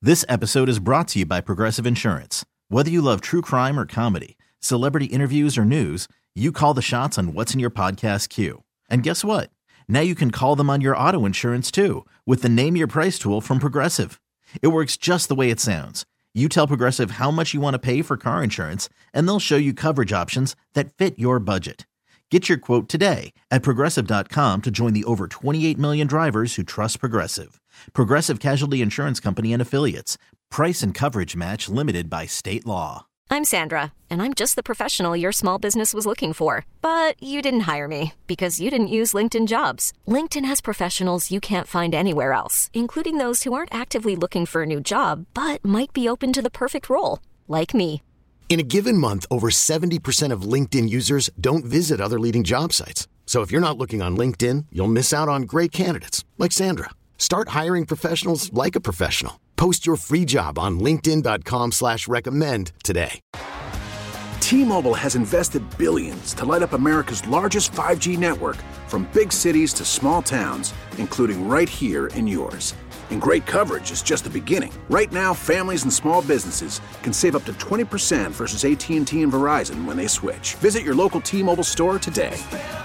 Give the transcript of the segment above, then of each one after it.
This episode is brought to you by Progressive Insurance. Whether you love true crime or comedy, celebrity interviews or news, you call the shots on what's in your podcast queue. And guess what? Now you can call them on your auto insurance too with the Name Your Price tool from Progressive. It works just the way it sounds. You tell Progressive how much you want to pay for car insurance, and they'll show you coverage options that fit your budget. Get your quote today at Progressive.com to join the over 28 million drivers who trust Progressive. Progressive Casualty Insurance Company and Affiliates. Price and coverage match limited by state law. I'm Sandra, and I'm just the professional your small business was looking for. But you didn't hire me because you didn't use LinkedIn Jobs. LinkedIn has professionals you can't find anywhere else, including those who aren't actively looking for a new job, but might be open to the perfect role, like me. In a given month, over 70% of LinkedIn users don't visit other leading job sites. So if you're not looking on LinkedIn, you'll miss out on great candidates like Sandra. Start hiring professionals like a professional. Post your free job on linkedin.com/recommend today. T-Mobile has invested billions to light up America's largest 5G network, from big cities to small towns, including right here in yours. And great coverage is just the beginning. Right now, families and small businesses can save up to 20% versus AT&T and Verizon when they switch. Visit your local T-Mobile store today.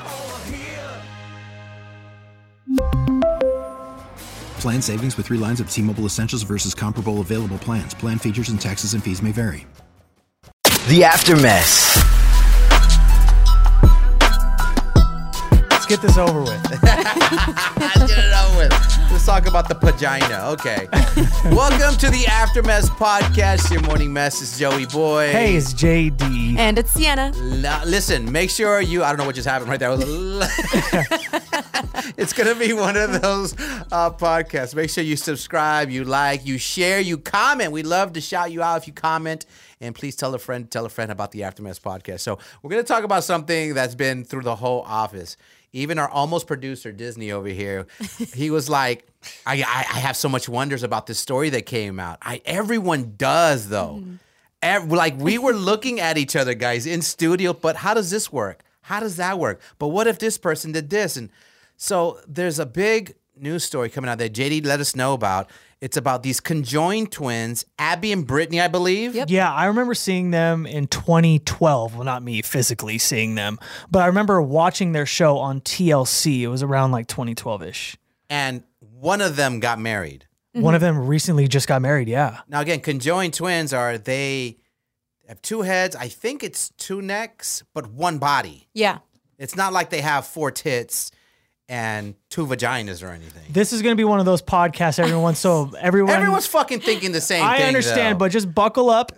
Plan savings with 3 lines of T-Mobile Essentials versus comparable available plans. Plan features and taxes and fees may vary. The Aftermess. Let's get this over with. Let's get it over with. Let's talk about the vagina. Okay. Welcome to the Aftermess podcast. Your morning mess is Joey Boy. Hey, it's JD. And it's Sienna. Listen, make sure you, I don't know what just happened right there. It's going to be one of those podcasts. Make sure you subscribe, you like, you share, you comment. We love to shout you out if you comment. And please tell a friend about the Aftermess podcast. So we're going to talk about something that's been through the whole office. Even our almost producer, Disney, over here, he was like, I have so much wonders about this story that came out. Everyone does, though. Like, we were looking at each other, guys, in studio, but how does this work? How does that work? But what if this person did this? And so there's a big news story coming out that JD let us know about. It's about these conjoined twins, Abby and Brittany, I believe. Yep. Yeah, I remember seeing them in 2012. Well, not me physically seeing them, but I remember watching their show on TLC. It was around like 2012-ish. And one of them got married. Mm-hmm. One of them recently just got married, yeah. Now, again, conjoined twins they have 2 heads. I think it's 2 necks, but 1 body. Yeah. It's not like they have 4 tits and 2 vaginas or anything. This is going to be one of those podcasts, everyone. So everyone's fucking thinking the same thing. I understand, but just buckle up.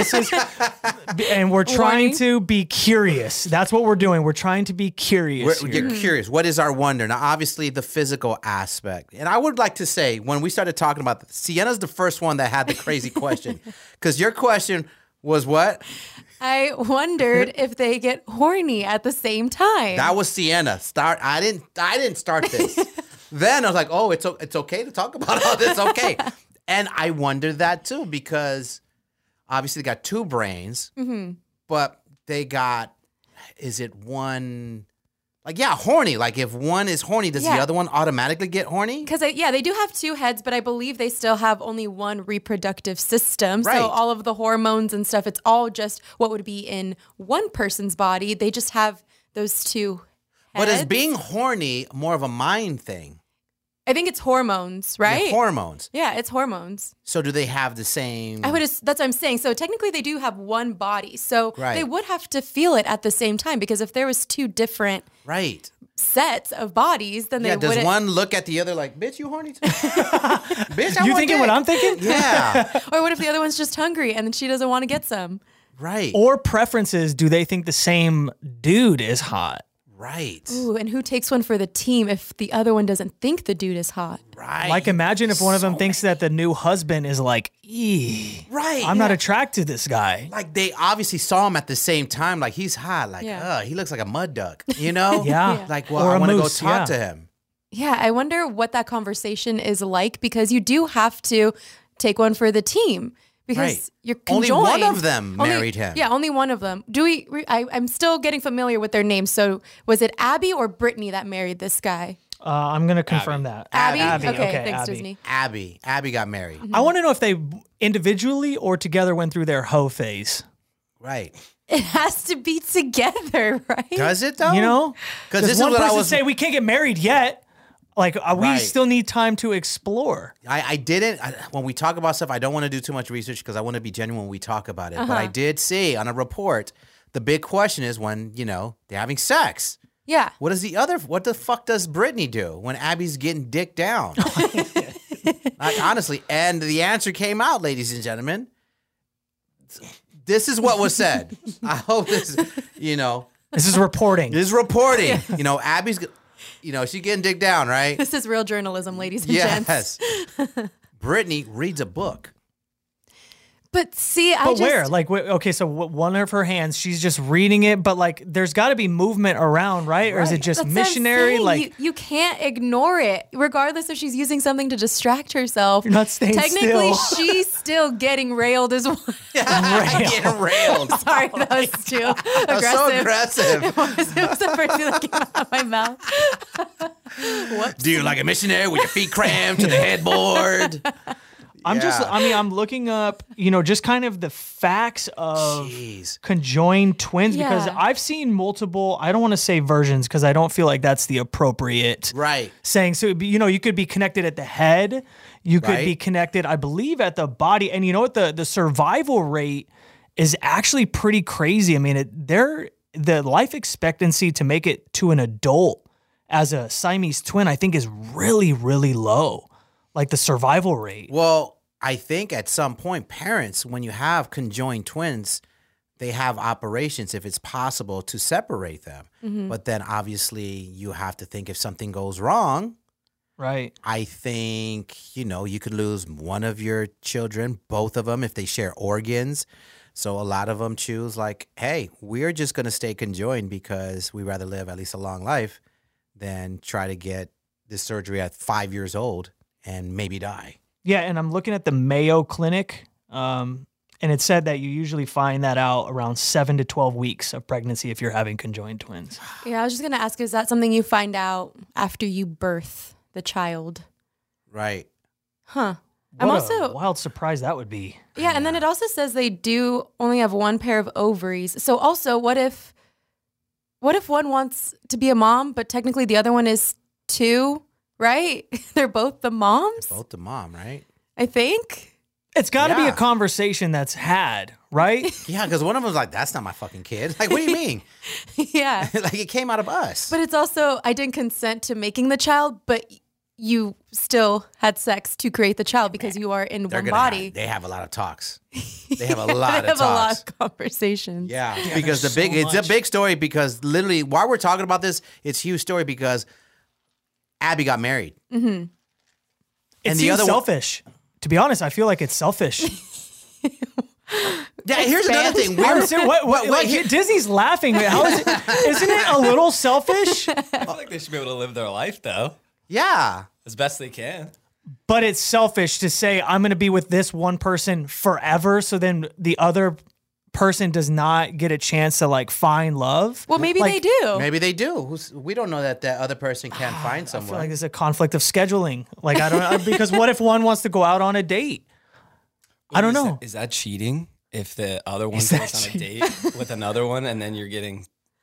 And we're trying to be curious. That's what we're doing. We're trying to be curious. We're curious. What is our wonder? Now, obviously, the physical aspect. And I would like to say, when we started talking about this, Sienna's the first one that had the crazy question. Because your question was what? I wondered if they get horny at the same time. That was Sienna. I didn't start this. Then I was like, oh, it's okay to talk about all this. Okay. And I wondered that too, because obviously they got 2 brains, but they got, is it one, like, yeah, horny. Like, if one is horny, does the other one automatically get horny? Because, they do have 2 heads, but I believe they still have only 1 reproductive system. Right. So all of the hormones and stuff, it's all just what would be in one person's body. They just have those 2 heads. But is being horny more of a mind thing? I think it's hormones, right? Yeah, hormones. Yeah, it's hormones. So do they have the same? That's what I'm saying. So technically they do have 1 body. So they would have to feel it at the same time, because if there was 2 different sets of bodies, then they wouldn't. Does one look at the other like, bitch, you horny too? Bitch, you thinking what I'm thinking? Yeah. Or what if the other one's just hungry and then she doesn't want to get some? Right. Or preferences, do they think the same dude is hot? Right. Ooh, and who takes one for the team if the other one doesn't think the dude is hot? Right. Like, imagine if one of them thinks that the new husband is like, eee. Right. I'm not attracted to this guy. Like, they obviously saw him at the same time. Like, he's hot. Like, he looks like a mud duck, you know? Yeah. Like, well, I want to go talk to him. Yeah, I wonder what that conversation is like, because you do have to take one for the team. Because you're conjoined. Only one of them married him. Yeah, only one of them. I'm still getting familiar with their names. So was it Abby or Brittany that married this guy? I'm going to confirm that. Abby? Okay, thanks, Abby. Disney. Abby got married. I want to know if they individually or together went through their hoe phase. Right. It has to be together, right? Does it though? You know? Because this is one what I person was say we can't get married yet. Like, we Right. still need time to explore. I didn't. When we talk about stuff, I don't want to do too much research because I want to be genuine when we talk about it. But I did see on a report, the big question is when, they're having sex. Yeah. What the fuck does Brittany do when Abby's getting dick down? Like, honestly, and the answer came out, ladies and gentlemen. This is what was said. I hope this, This is reporting. This is reporting. Abby's, she's getting dick down, right? This is real journalism, ladies and gents. Yes. Brittany reads a book. But see, But where? Like, okay, so one of her hands, she's just reading it, but like, there's got to be movement around, right? Or is it just That's what I'm missionary? saying. Like, you can't ignore it, regardless if she's using something to distract herself. You're not staying Technically, still. she's still getting railed as well. Getting railed. Sorry, that was too aggressive. That's so aggressive. It was the first thing that came out of my mouth. Whoops. Do you like a missionary with your feet crammed to the headboard? I'm looking up, just kind of the facts of Jeez. conjoined twins because Yeah. I've seen multiple, I don't want to say versions because I don't feel like that's the appropriate Right. saying. So, you could be connected at the head, you could be Right. connected, I believe, at the body. And you know what? The survival rate is actually pretty crazy. I mean, the life expectancy to make it to an adult as a Siamese twin, I think, is really, really low. Like the survival rate. Well, I think at some point, parents, when you have conjoined twins, they have operations, if it's possible, to separate them. But then obviously you have to think if something goes wrong. Right. I think, you could lose one of your children, both of them, if they share organs. So a lot of them choose like, hey, we're just going to stay conjoined because we rather live at least a long life than try to get this surgery at 5 years old and maybe die. Yeah, and I'm looking at the Mayo Clinic, and it said that you usually find that out around 7 to 12 weeks of pregnancy if you're having conjoined twins. Yeah, I was just going to ask, is that something you find out after you birth the child? Right. Huh. What a wild surprise that would be. Yeah, and then it also says they do only have one pair of ovaries. So also, what if one wants to be a mom, but technically the other one is two, right? They're both the moms? Both the mom, right? I think. It's got to be Yeah. a conversation that's had, right? Yeah, because one of them's like, that's not my fucking kid. Like, what do you mean? Yeah. Like, it came out of us. But it's also, I didn't consent to making the child, but you still had sex to create the child because you are in They're one gonna body. they have a lot of talks. They have a lot They of have a lot talks. of conversations. Yeah, because there's it's so a big story because literally while we're talking about this, it's a huge story because Abby got married. Mm-hmm. It And the seems other one- selfish. To be honest, I feel like it's selfish. Yeah, here's another thing. Honestly, Disney's laughing. How is it? Isn't it a little selfish? I feel like they should be able to live their life though, Yeah. as best they can. But it's selfish to say I'm going to be with this one person forever, so then the other person does not get a chance to like find love. Well, maybe Like, they do. Maybe they do. We don't know that other person can't find I someone. feel like there's a conflict of scheduling. Like I don't because what if one wants to go out on a date? I don't know. Is that cheating? If the other one Is that goes on a date with another one and then you're getting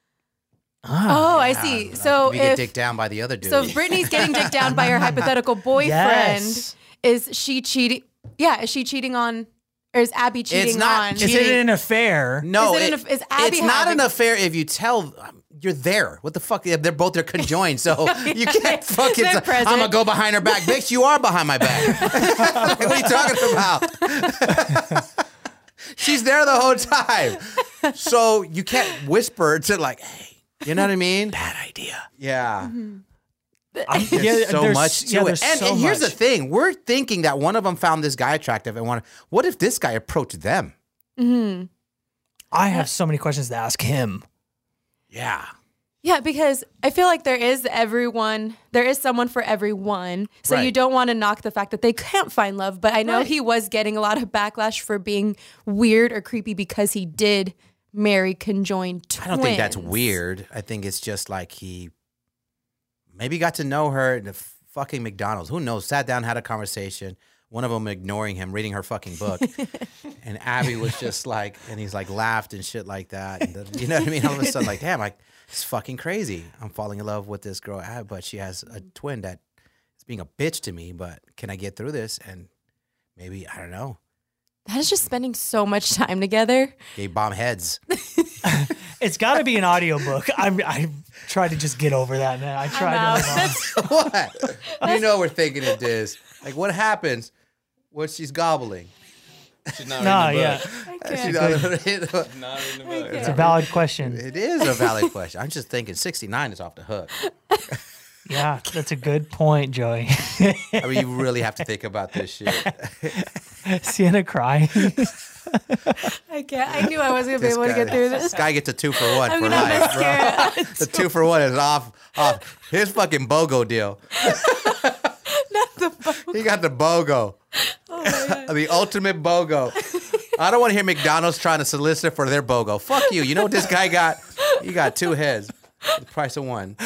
Oh, I see. So we get if dicked down by the other dude. so if Brittany's getting dicked down by her hypothetical boyfriend, Yes. is she cheating? Yeah, is she cheating on, or is Abby cheating not on? Is it an affair? no, Is Abby it's not having- an affair if you tell you're there. What the fuck? They're conjoined, so you can't fucking. They're I'm present. gonna go behind her back, bitch. You are behind my back. Like, what are you talking about? She's there the whole time, so you can't whisper to like, hey, you know what I mean? Bad idea. Yeah. There's so much to it. there's And so here's the much. thing: we're thinking that one of them found this guy attractive, and what if this guy approached them? I have so many questions to ask him. Yeah. Yeah, because I feel like there is someone for everyone. So you Right. don't want to knock the fact that they can't find love. But I know he was getting a lot of backlash for being weird or creepy because he did marry conjoined twins. I don't think that's weird. I think it's just like he maybe got to know her at the fucking McDonald's. Who knows? Sat down, had a conversation. One of them ignoring him, reading her fucking book. And Abby was just like, and he's like laughed and shit like that. And you know what I mean? All of a sudden, like, damn, like, it's fucking crazy. I'm falling in love with this girl, but she has a twin that is being a bitch to me, but can I get through this? And maybe, I don't know. That is just spending so much time together. Gay bomb heads. It's got to be an audiobook. I tried to just get over that, man. I tried to. What? You know we're thinking it is. Like, what happens when she's gobbling? She's not reading the book. She's not reading the book. Not reading the book. It's a valid question. It is a valid question. I'm just thinking 69 is off the hook. Yeah, that's a good point, Joey. I mean, you really have to think about this shit. Sienna crying. I can't. I knew I wasn't going to be able to get through this. This guy gets a 2-for-1 for life, bro. The 2-for-1 is off. His fucking BOGO deal. Not the BOGO. He got the BOGO. Oh my God. The ultimate BOGO. I don't want to hear McDonald's trying to solicit for their BOGO. Fuck you. You know what this guy got? He got 2 heads. The price of 1.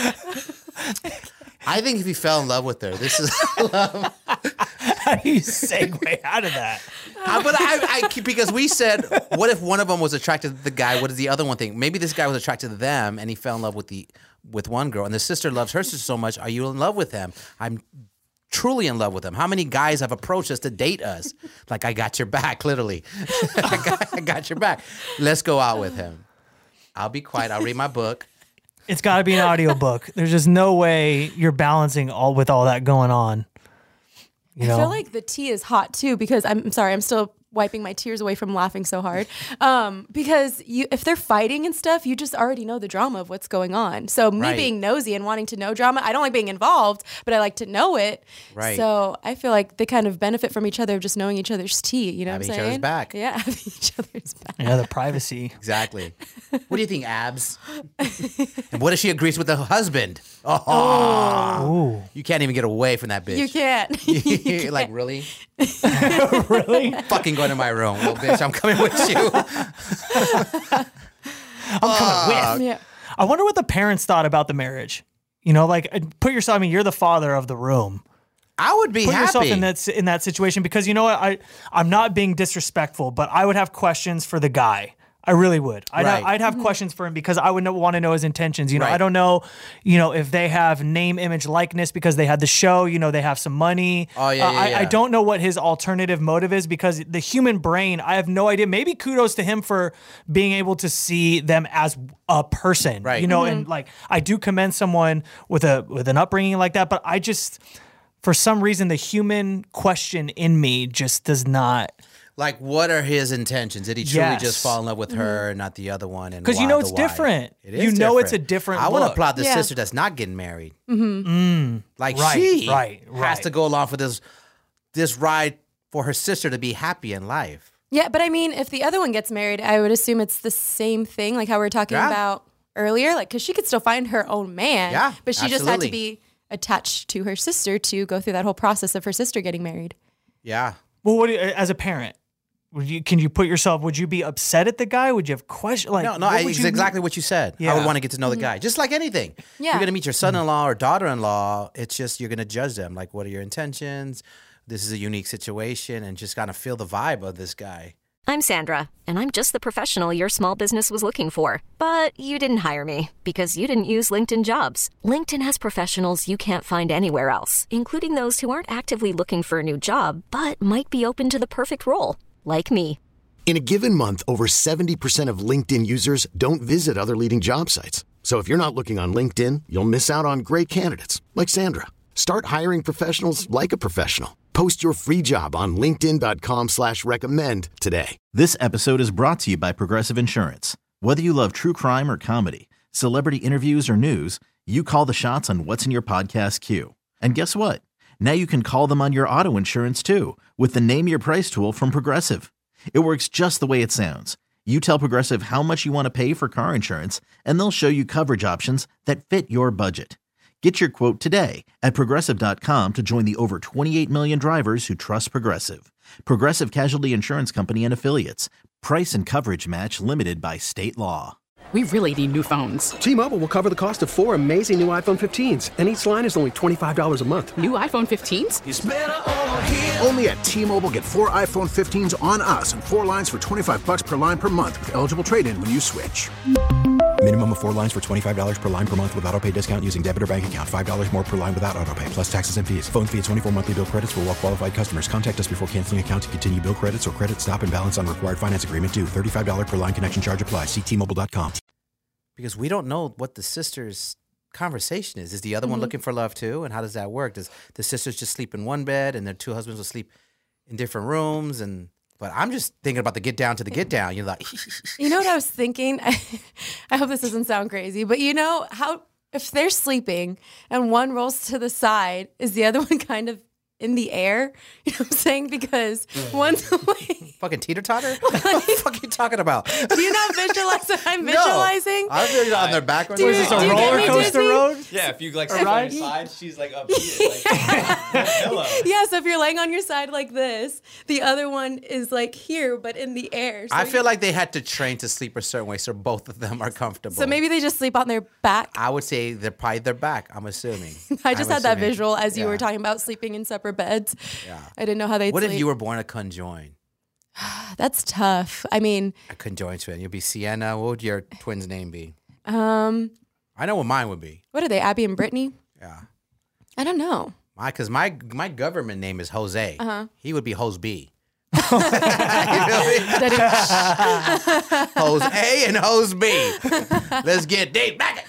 I think if he fell in love with her, this is love. How do you segue out of that? But because we said, what if one of them was attracted to the guy? What does the other one think? Maybe this guy was attracted to them, and he fell in love with one girl, and the sister loves her sister so much. Are you in love with him? I'm truly in love with him. How many guys have approached us to date us? Like, I got your back, literally. I got your back. Let's go out with him. I'll be quiet. I'll read my book. It's got to be an audiobook. There's just no way you're balancing all that going on. You know? I feel like the tea is hot too because I'm sorry, I'm still wiping my tears away from laughing so hard. Because if they're fighting and stuff, you just already know the drama of what's going on. So me being nosy and wanting to know drama, I don't like being involved, but I like to know it. Right. So I feel like they kind of benefit from each other of just knowing each other's tea. You know Having what I'm each saying? other's back. Yeah, having each other's back. Yeah, the privacy. Exactly. What do you think, Abs? And what if she agrees with the husband? Oh, you can't even get away from that bitch. You can't. Like, really? Really? Fucking go into my room, little bitch. I'm coming with you. I'm coming with. Yeah. I wonder what the parents thought about the marriage. You know, like put yourself. I mean, you're the father of the room. I would be Put happy. yourself in that situation because you know what? I'm not being disrespectful, but I would have questions for the guy. I really would. I'd have questions for him because I would want to know his intentions. You know, I don't know, if they have name, image, likeness because they had the show, they have some money. Oh, yeah. I don't know what his alternative motive is because the human brain, I have no idea. Maybe kudos to him for being able to see them as a person, right? And like, I do commend someone with an upbringing like that, but I just, for some reason, the human question in me just does not. Like, what are his intentions? Did he truly just fall in love with her and not the other one? Because it's different. It is it's a different I want to look. applaud the sister that's not getting married. Like, Right, she right. has to go along for this ride for her sister to be happy in life. Yeah, but I mean, if the other one gets married, I would assume it's the same thing, like how we were talking about earlier. Like, because she could still find her own man. Yeah, but she just had to be attached to her sister to go through that whole process of her sister getting married. Yeah. Well, what as a parent? Can you put yourself? Would you be upset at the guy? Would you have questions? Like, No, it's exactly what you said. Yeah. I would want to get to know the guy, just like anything. Yeah. You're gonna meet your son-in-law or daughter-in-law. It's just you're gonna judge them. Like, what are your intentions? This is a unique situation, and just kind of feel the vibe of this guy. I'm Sandra, and I'm just the professional your small business was looking for. But you didn't hire me because you didn't use LinkedIn Jobs. LinkedIn has professionals you can't find anywhere else, including those who aren't actively looking for a new job, but might be open to the perfect role, like me. In a given month, over 70% of LinkedIn users don't visit other leading job sites. So if you're not looking on LinkedIn, you'll miss out on great candidates like Sandra. Start hiring professionals like a professional. Post your free job on linkedin.com/recommend today. This episode is brought to you by Progressive Insurance. Whether you love true crime or comedy, celebrity interviews or news, you call the shots on what's in your podcast queue. And guess what? Now you can call them on your auto insurance too with the Name Your Price tool from Progressive. It works just the way it sounds. You tell Progressive how much you want to pay for car insurance, and they'll show you coverage options that fit your budget. Get your quote today at Progressive.com to join the over 28 million drivers who trust Progressive. Progressive Casualty Insurance Company and Affiliates. Price and coverage match limited by state law. We really need new phones. T-Mobile will cover the cost of 4 amazing new iPhone 15s, and each line is only $25 a month. New iPhone 15s? It's better over here. Only at T-Mobile, get 4 iPhone 15s on us and 4 lines for $25 per line per month with eligible trade-in when you switch. Minimum of 4 lines for $25 per line per month with autopay discount using debit or bank account. $5 more per line without autopay, plus taxes and fees. Phone fee at 24 monthly bill credits for well-qualified customers. Contact us before canceling account to continue bill credits or credit stop and balance on required finance agreement due. $35 per line connection charge applies. See T-Mobile.com. Because we don't know what the sister's conversation is. Is the other one looking for love too? And how does that work? Does the sisters just sleep in one bed and their 2 husbands will sleep in different rooms? But I'm just thinking about the get down to the get down. You're like, you know what I was thinking? I hope this doesn't sound crazy, but you know how if they're sleeping and one rolls to the side, is the other one kind of in the air? You know what I'm saying? Because one's like... Fucking teeter-totter? What the fuck are you talking about? Do you not visualize what I'm visualizing? I feel on their back. Is this a roller coaster road? Yeah, if you like sit on your side, she's like up here. Like, hello. Yeah, so if you're laying on your side like this, the other one is like here, but in the air. So I feel like they had to train to sleep a certain way so both of them are comfortable. So maybe they just sleep on their back? I would say they're probably their back, I'm assuming. I just had that visual as you were talking about sleeping in separate beds. Yeah. I didn't know how they'd What sleep. if you were born a conjoined? That's tough. I mean... A conjoined twin. You'd be Sienna. What would your twin's name be? I know what mine would be. What are they, Abby and Brittany? Yeah. I don't know. Because my government name is Jose. He would be Hose B. Hose A and Hose B. Let's get date back.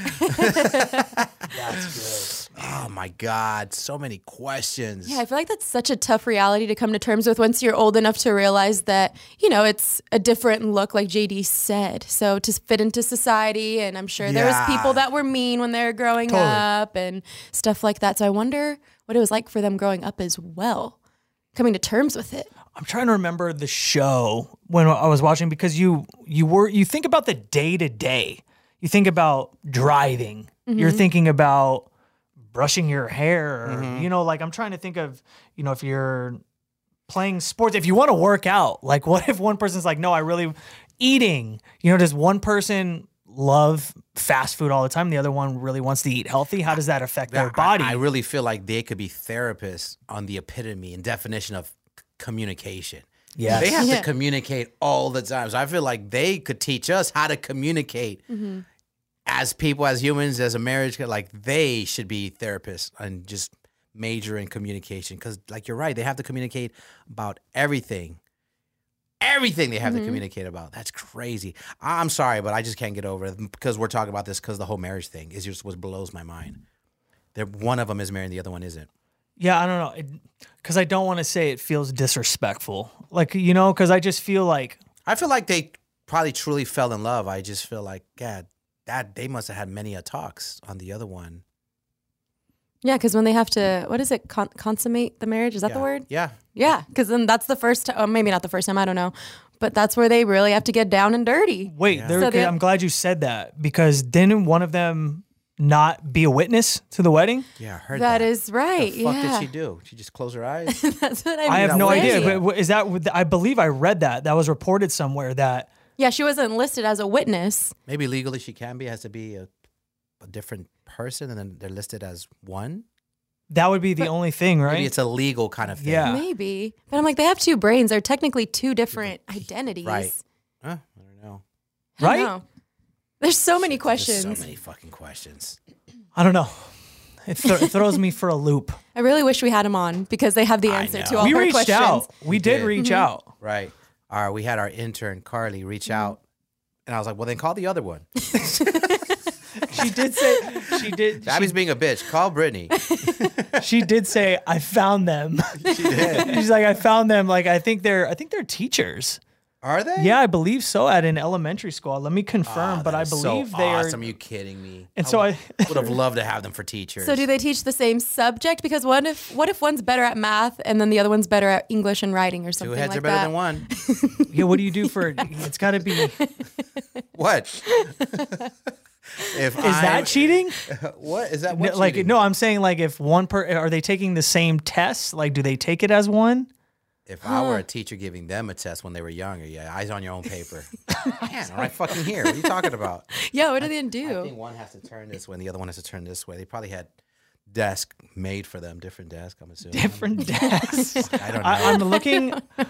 That's good. Oh my God, so many questions. Yeah, I feel like that's such a tough reality to come to terms with once you're old enough to realize that, you know, it's a different look, like JD said. So to fit into society, and I'm sure there was people that were mean when they were growing up and stuff like that. So I wonder what it was like for them growing up as well, coming to terms with it. I'm trying to remember the show when I was watching, because you think about the day to day. You think about driving. You're thinking about brushing your hair, or, you know, like I'm trying to think of, you know, if you're playing sports, if you want to work out, like what if one person's like, no, I really eating, you know, does one person love fast food all the time? The other one really wants to eat healthy. How does that affect their body? I really feel like they could be therapists on the epitome and definition of communication. Yeah, they have to communicate all the time. So I feel like they could teach us how to communicate as people, as humans, as a marriage. Like they should be therapists and just major in communication. Because like you're right, they have to communicate about everything. Everything they have to communicate about. That's crazy. I'm sorry, but I just can't get over it because we're talking about this because the whole marriage thing is just what blows my mind. One of them is married and the other one isn't. Yeah, I don't know. Because I don't want to say it feels disrespectful. Like, you know, because I just feel like... I feel like they probably truly fell in love. I just feel like, God, that they must have had many talks on the other one. Yeah, because when they have to, what is it, consummate the marriage? Is that the word? Yeah. Yeah, because then that's the first time, maybe not the first time, I don't know. But that's where they really have to get down and dirty. Wait, I'm glad you said that, because didn't one of them not be a witness to the wedding? Yeah, I heard that. That is right. The fuck did she do? She just closed her eyes? That's what I mean. I have no idea. But is that, I believe I read that. That was reported somewhere that. Yeah, she wasn't listed as a witness. Maybe legally she can be, has to be a different person, and then they're listed as one. That would be the only thing, right? Maybe it's a legal kind of thing. Yeah. Maybe. But I'm like, they have two brains. They're technically two different identities. Right. I don't know. Right? Know. There's so many questions. There's so many fucking questions. I don't know. It throws me for a loop. I really wish we had him on because they have the answer to all our questions. We reached out. We did reach out. Right. We had our intern, Carly, reach out. And I was like, well, then call the other one. She did. Abby's being a bitch. Call Brittany. She did say, I found them. She did. She's like, I found them. Like, I think they're teachers. Are they? Yeah, I believe so, at an elementary school. Let me confirm, but I believe so they are. Awesome. Are you kidding me? And so I would have loved to have them for teachers. So do they teach the same subject? Because what if one's better at math and then the other one's better at English and writing or something like that? 2 heads are better than one. Yeah, what do you do for, it's got to be. What? Is that cheating? What is that? Like, cheating? no, I'm saying like if are they taking the same tests? Like, do they take it as one? If I were a teacher giving them a test when they were younger, eyes on your own paper. Man, right fucking here. What are you talking about? Yeah, what do they do? I think one has to turn this way and the other one has to turn this way. They probably had desk made for them, different desk, I'm assuming. Different desks. I don't know. I'm looking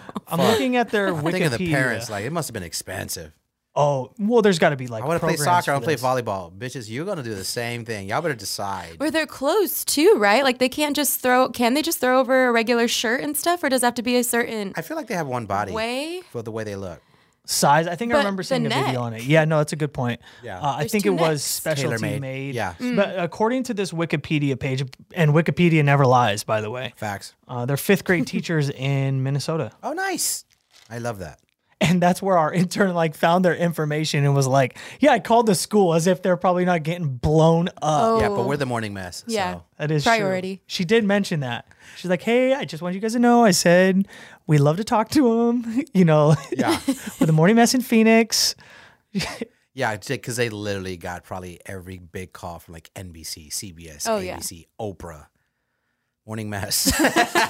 at their Wikipedia. Think of the parents, like, it must have been expensive. Oh, well, there's got to be like I want to play programs soccer, I for want to play this. volleyball. Bitches, you're going to do the same thing. Y'all better decide. Or they're clothes too, right? Like they can't just throw. Can they just throw over a regular shirt and stuff, or does it have to be a certain I feel like they have one body way? for the way they look. Size. I think I But remember seeing the a video neck. on it. Yeah, no, that's a good point. Yeah. I There's think it two was necks. specialty Tailor-made. made. Yeah. But according to this Wikipedia page, and Wikipedia never lies, by the way. Facts. They're fifth grade teachers in Minnesota. Oh, nice. I love that. And that's where our intern like found their information and was like, yeah, I called the school as if they're probably not getting blown up. Oh. Yeah, but we're the morning mess. Yeah. So. That is Priority. True. She did mention that. She's like, hey, I just want you guys to know, I said, we love to talk to them, Yeah. with the morning mess in Phoenix. Yeah, because they literally got probably every big call from like NBC, CBS, Oh, yeah. ABC, Oprah. Morning mess. We're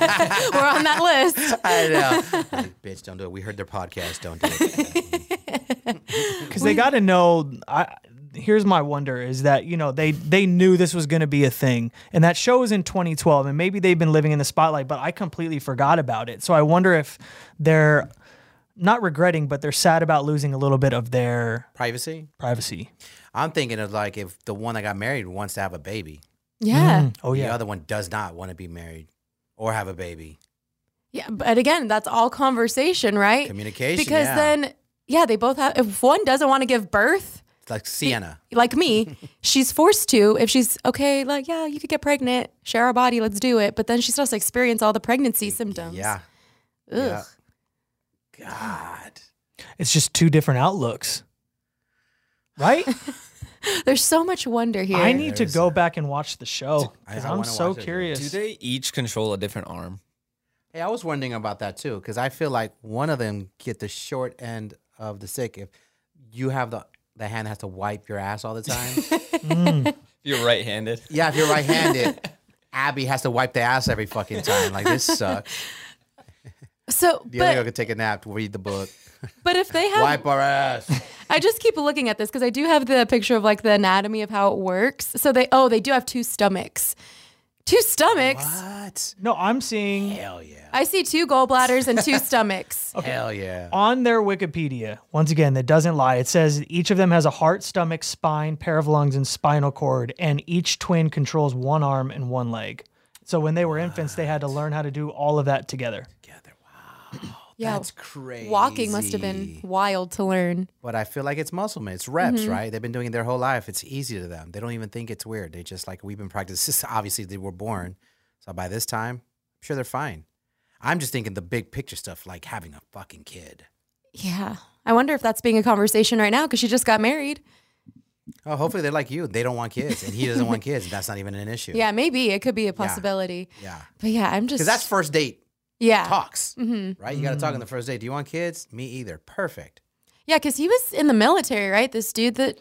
on that list. I know. Like, bitch, don't do it. We heard their podcast. Don't do it. Because they got to know. Here's my wonder: is that they knew this was going to be a thing, and that show was in 2012, and maybe they've been living in the spotlight, but I completely forgot about it. So I wonder if they're not regretting, but they're sad about losing a little bit of their Privacy? I'm thinking of like if the one that got married wants to have a baby. Yeah. Oh The yeah. other one does not want to be married or have a baby. Yeah, but again, that's all conversation, right? Communication, Because yeah. then, they both have. If one doesn't want to give birth, It's like Sienna. like me, she's forced to. If she's okay, like you could get pregnant, share our body, let's do it. But then she still has to experience all the pregnancy symptoms. Yeah. Ugh. Yeah. God. It's just two different outlooks, right? There's so much wonder here. I need to go back and watch the show because I I'm wanna so watch it. curious. Do they each control a different arm? Hey, I was wondering about that too, because I feel like one of them get the short end of the stick. If you have the hand that has to wipe your ass all the time. You're right-handed. Yeah, if you're right-handed, Abby has to wipe the ass every fucking time. Like, this sucks. So, The other girl could take a nap, read the book, but if they have, wipe our ass. I just keep looking at this because I do have the picture of like the anatomy of how it works. So they do have two stomachs. Two stomachs? What? No, I'm seeing Hell yeah. I see two gallbladders and two stomachs. Hell yeah. on their Wikipedia, once again, that doesn't lie. It says each of them has a heart, stomach, spine, pair of lungs, and spinal cord, and each twin controls one arm and one leg. So when they were infants, they had to learn how to do all of that together. Yeah, That's crazy. walking must have been wild to learn. But I feel like it's muscle memory. It's reps, right? They've been doing it their whole life. It's easy to them. They don't even think it's weird. They just like, we've been practicing. Obviously, they were born. So by this time, I'm sure they're fine. I'm just thinking the big picture stuff, like having a fucking kid. Yeah. I wonder if that's being a conversation right now because she just got married. Oh, hopefully they're like you. They don't want kids, and he doesn't want kids. And that's not even an issue. Yeah, maybe. It could be a possibility. Yeah. But yeah, I'm just. Because that's first date yeah. talks, right? You got to talk on the first date. Do you want kids? Me either. Perfect. Yeah, because he was in the military, right? This dude that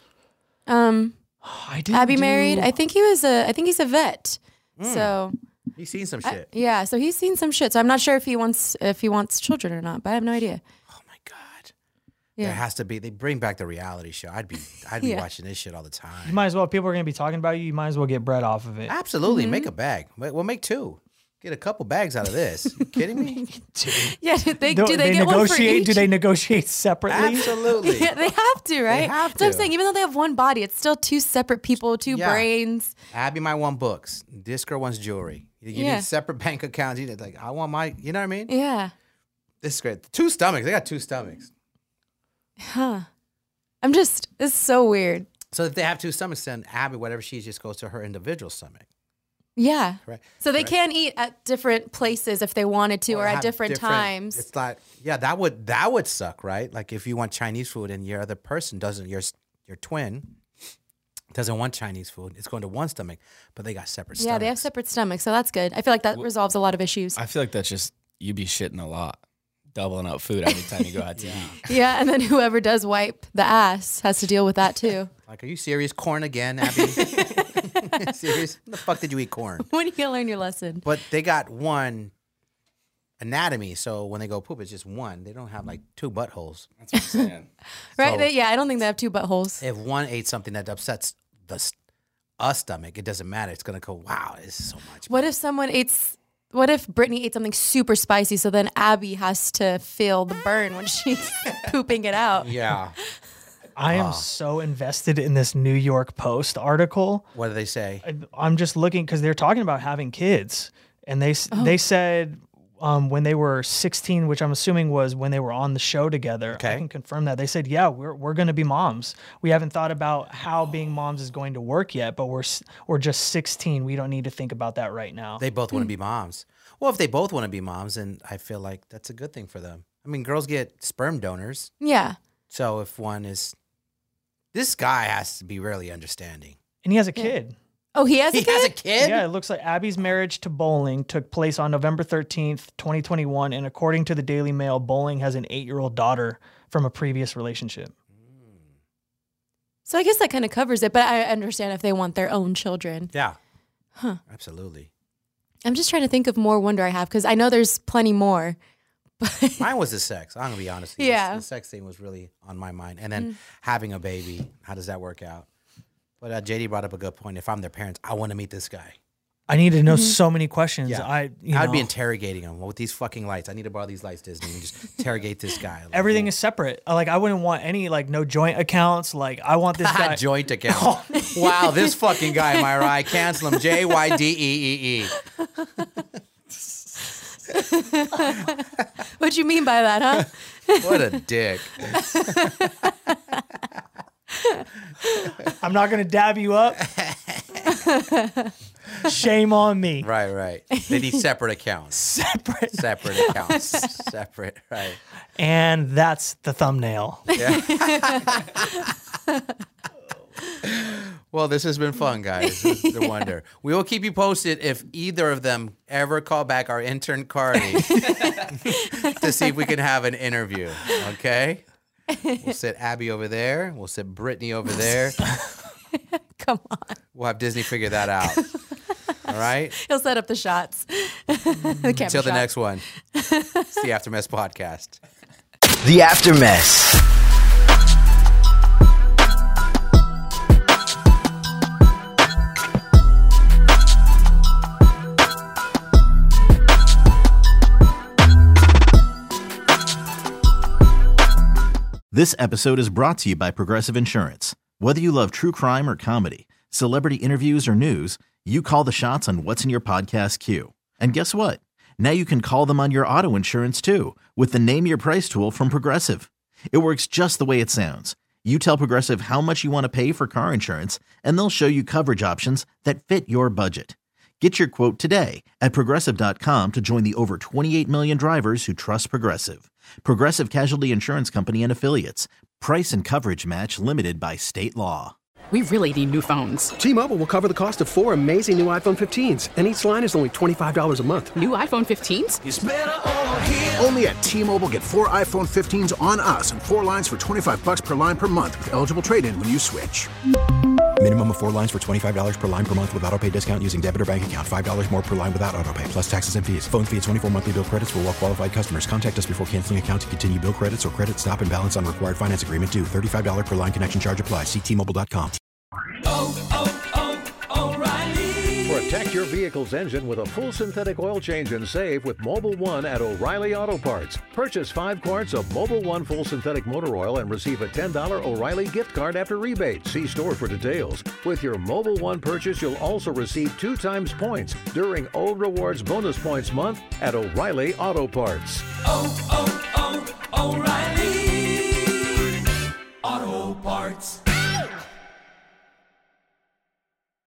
Abby married. I think he's a vet. So He's seen some shit. yeah, so he's seen some shit. So I'm not sure if he wants children or not, but I have no idea. Oh my God. Yeah. There has to be. They bring back the reality show. I'd be Yeah. watching this shit all the time. You might as well. People are going to be talking about you. You might as well get bread off of it. Absolutely. Make a bag. We'll make two. Get a couple bags out of this. You kidding me? Yeah, do they Do get one for negotiate? each? Do they negotiate separately? Absolutely. Yeah, they have to, right? have That's what I'm to. saying. Even though they have one body, it's still two separate people, two Yeah. brains. Abby might want books. This girl wants jewelry. You Yeah. need separate bank accounts. You need, like, I want my, you know what I mean? Yeah. This is great. Two stomachs. They got two stomachs. Huh. This is so weird. So if they have two stomachs, then Abby, whatever she just goes to her individual stomach. Yeah. Right. So they can eat at different places if they wanted to or at have different times. It's like, yeah, that would suck, right? Like if you want Chinese food and your other person doesn't, your twin doesn't want Chinese food, it's going to one stomach, but they got separate stomachs. Yeah, they have separate stomachs, so that's good. I feel like that resolves a lot of issues. I feel like that's just you be shitting a lot, doubling up food every time you go out to eat. Yeah, and then whoever does wipe the ass has to deal with that too. Like, are you serious? Corn again, Abby? Serious? When the fuck did you eat corn? When are you gonna learn your lesson? But they got one anatomy. So when they go poop, it's just one. They don't have like two buttholes. That's what I'm saying. Right? So Yeah, I don't think they have two buttholes. if one ate something that upsets a stomach, it doesn't matter. It's going to go, wow, this is so much. What if Brittany ate something super spicy, so then Abby has to feel the burn when she's pooping it out? Yeah. I am so invested in this New York Post article. What do they say? I'm just looking because they're talking about having kids, and they said when they were 16, which I'm assuming was when they were on the show together. Okay. I can confirm that. They said, yeah, we're going to be moms. We haven't thought about how being moms is going to work yet, but we're just 16. We don't need to think about that right now. They both want to be moms. Well, if they both want to be moms, then I feel like that's a good thing for them. I mean, girls get sperm donors. Yeah. So if one is, this guy has to be really understanding. And he has a kid. Oh, he has a He kid? has a kid? Yeah, it looks like Abby's marriage to Bowling took place on November 13th, 2021. And according to the Daily Mail, Bowling has an 8-year-old daughter from a previous relationship. So I guess that kind of covers it, but I understand if they want their own children. Yeah. Huh. Absolutely. I'm just trying to think of more wonder I have because I know there's plenty more. Mine was the sex. I'm going to be honest with you. Yeah. The sex thing was really on my mind. And then having a baby, how does that work out? But JD brought up a good point. If I'm their parents, I want to meet this guy. I need to know so many questions. Yeah. I'd be interrogating him with these fucking lights. I need to borrow these lights, Disney, and just interrogate this guy. Like, everything is separate. Like I wouldn't want any no joint accounts. Like I want this guy joint account. Wow, this fucking guy, am I right? Cancel him. JYDEEE. What you mean by that, huh? What a dick. I'm not gonna dab you up. Shame on me. Right. They need separate accounts. Separate accounts. Separate, right. And that's the thumbnail. Yeah. Well, this has been fun, guys. This is a wonder. We will keep you posted if either of them ever call back our intern Cardi to see if we can have an interview. Okay? We'll sit Abby over there. We'll sit Brittany over there. Come on. We'll have Disney figure that out. All right? He'll set up the shots. Until the next one. It's the Aftermess Podcast. The Aftermess. This episode is brought to you by Progressive Insurance. Whether you love true crime or comedy, celebrity interviews or news, you call the shots on what's in your podcast queue. And guess what? Now you can call them on your auto insurance too with the Name Your Price tool from Progressive. It works just the way it sounds. You tell Progressive how much you want to pay for car insurance, and they'll show you coverage options that fit your budget. Get your quote today at Progressive.com to join the over 28 million drivers who trust Progressive. Progressive Casualty Insurance Company and Affiliates. Price and coverage match limited by state law. We really need new phones. T-Mobile will cover the cost of 4 amazing new iPhone 15s, and each line is only $25 a month. New iPhone 15s? It's better over here. Only at T-Mobile, get 4 iPhone 15s on us and 4 lines for $25 per line per month with eligible trade-in when you switch. Minimum of 4 lines for $25 per line per month with auto-pay discount using debit or bank account. $5 more per line without auto-pay, plus taxes and fees. Phone fee at 24 monthly bill credits for well-qualified customers. Contact us before canceling account to continue bill credits or credit stop and balance on required finance agreement due. $35 per line connection charge applies. See T-Mobile.com. O'Reilly. Protect your vehicle's engine with a full synthetic oil change and save with Mobil 1 at O'Reilly Auto Parts. Purchase 5 quarts of Mobil 1 full synthetic motor oil and receive a $10 O'Reilly gift card after rebate. See store for details. With your Mobil 1 purchase, you'll also receive 2 times points during O Rewards Bonus Points Month at O'Reilly Auto Parts. O'Reilly Auto Parts.